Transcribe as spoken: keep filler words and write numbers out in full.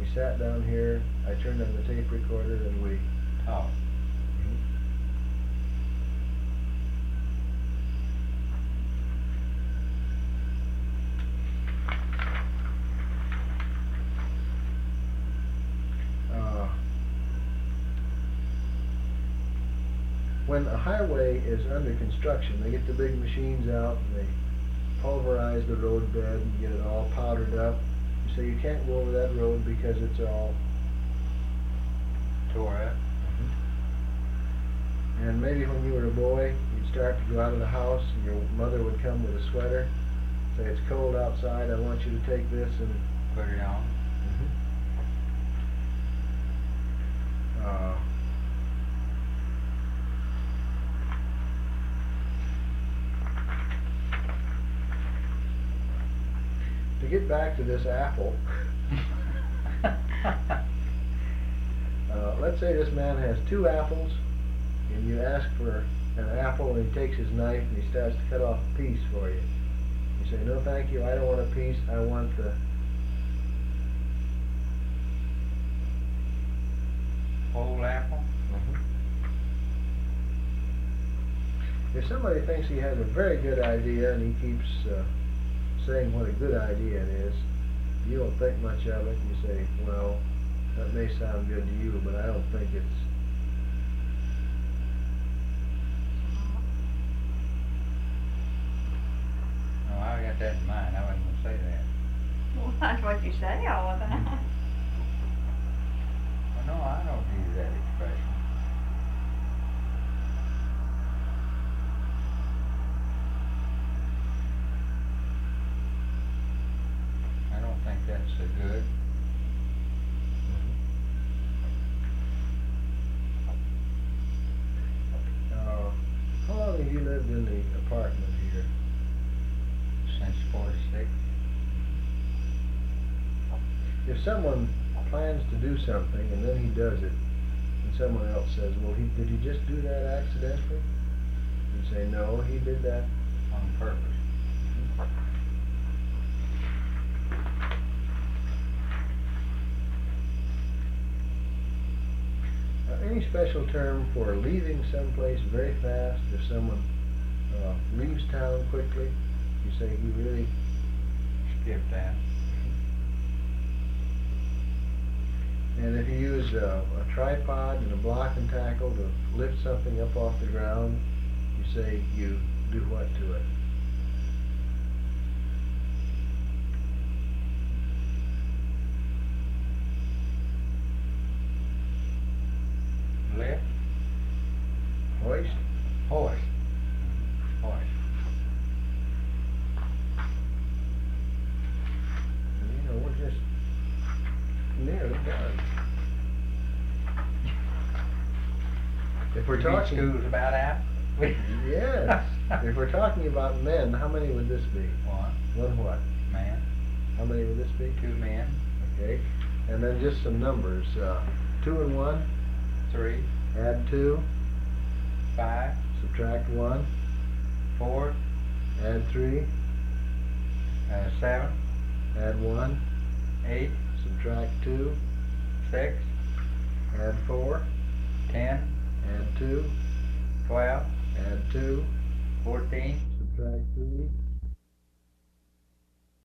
sat down here, I turned on the tape recorder, and we talked. Uh, when a highway is under construction, they get the big machines out and they pulverize the road bed and get it all powdered up. So you can't go over that road because it's all tore up. Mm-hmm. And maybe when you were a boy, you'd start to go out of the house and your mother would come with a sweater, say, it's cold outside, I want you to take this and put it on. Mm-hmm. uh, To get back to this apple, uh, let's say this man has two apples, and you ask for an apple, and he takes his knife and he starts to cut off a piece for you. You say, no thank you, I don't want a piece, I want the whole apple? Mm-hmm. If somebody thinks he has a very good idea and he keeps uh, saying what a good idea it is, you don't think much of it, you say, well, that may sound good to you, but I don't think it's... No, I got that in mind, I wasn't going to say that. Well, that's what you say all the time. Well, no, I don't use that expression. I don't think that's so good. Uh, how long have you lived in the apartment here? Since forty-six. If someone plans to do something and then he does it, and someone else says, well, he, did he just do that accidentally? You say, no, he did that On purpose. Uh, any special term for leaving someplace very fast? If someone uh, leaves town quickly, you say he really Skipped that. And if you use a, a tripod and a block and tackle to lift something up off the ground, you say you do what to it? Lift? Hoist? Hoist. Hoist. You know, we're just nearly done. If we're You mean talking... school's about out? Yes. If we're talking about men, how many would this be? One. One what? Man. How many would this be? Two men. Okay. And then just some numbers. Uh, two and one. Three. Add two. Five. Subtract one. Four. Add three. Uh, seven. Add one. Eight. Subtract two. Six. Add four. Ten. Add two. Twelve. Add two. Fourteen. Subtract three.